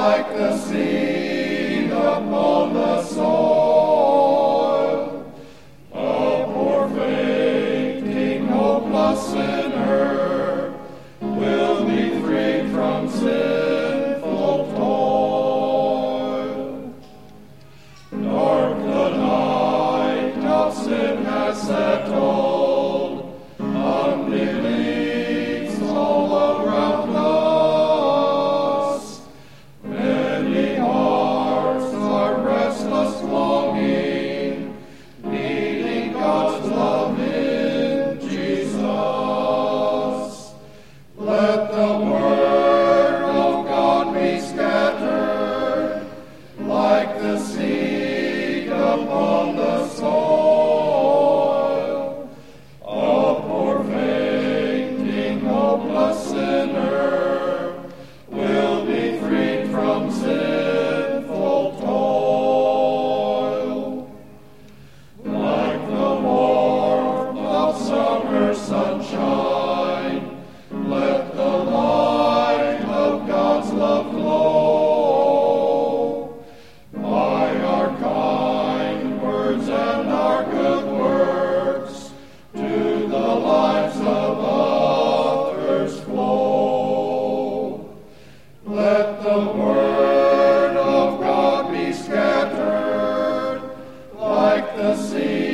like the seed upon the soil. A poor fainting, hopeless sinner will be freed from sinful toil. Dark the night of sin has settled, unbelief's all around us. Many hearts are restless longing, needing God's love in Jesus. Let the word of God be scattered like the seed upon the soil. A poor fainting, hopeless sinner will be freed from sinful toil. Like the warmth of summer sunshine, let the light of God's love glow. By our kind words and our good works, to the lives of others flow. Let the word of God be scattered like the seed